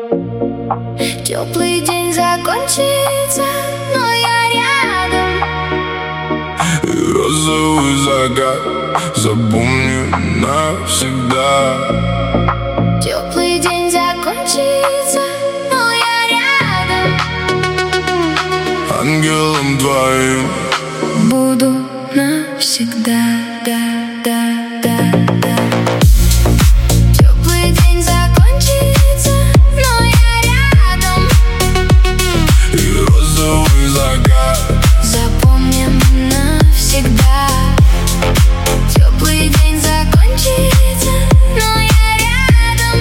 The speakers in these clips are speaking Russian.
Теплый день закончится, но я рядом. И розовый закат запомню навсегда. Теплый день закончится, но я рядом. Ангелом твоим буду навсегда. Теплый день закончится, но я рядом. и розовый закат Запомним навсегда. Теплый день закончится, но я рядом.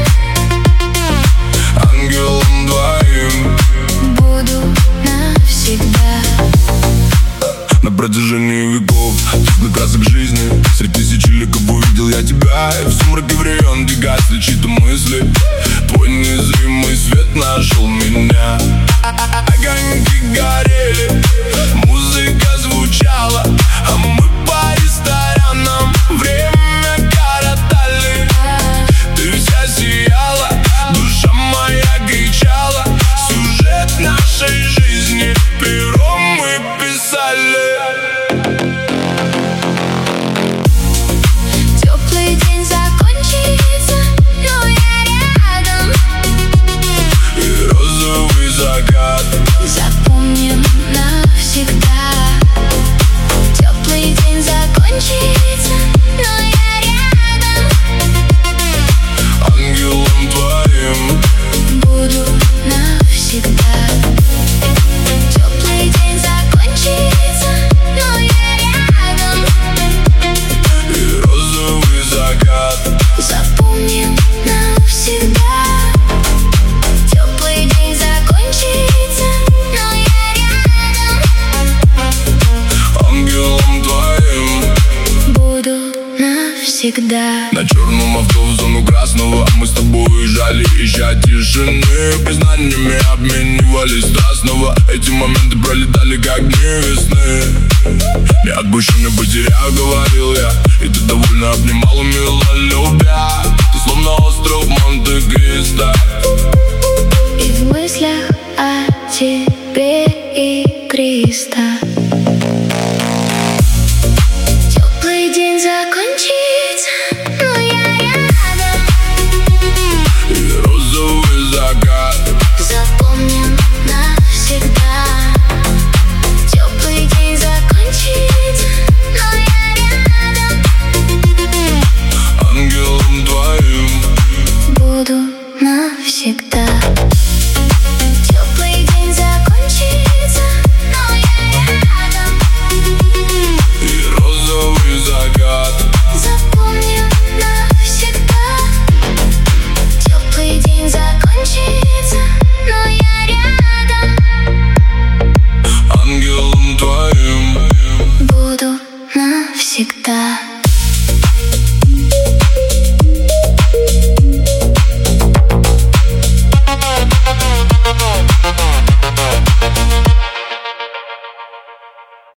ангелом твоим Буду навсегда. на протяжении веков цветных красок жизни. Среди тысячи ликов увидел я тебя, и в сумраке времен где гасли чьи-то мысли. Твой незримый свет нашел меня. Огоньки горели, музыка звучала, а мы по ресторанам время коротали. Ты вся сияла, душа моя кричала. Сюжет нашей жизни пером мы писали. Теплый день закончится, но я рядом. И розовый закат Запомним навсегда. Теплый день закончится, но я рядом. ангелом твоим Буду навсегда. Теплый день закончится, но я рядом. и розовый закат Запомним навсегда. Теплый день закончится, но я рядом. ангелом твоим Буду навсегда. на черном авто в зону красного мы с тобой уезжали, ища тишины. Признаниями обменивались страстного. Эти моменты пролетали как дни весны. Не отпущу, не потеряю, говорил я, и ты довольно обнимала, мило любя. Ты словно остров Монте-Кристо. И в мыслях о тебе игристо. Теплый день закончится, но я рядом. И розовый закат Запомним навсегда. Теплый день закончится, но я рядом. ангелом твоим Буду навсегда.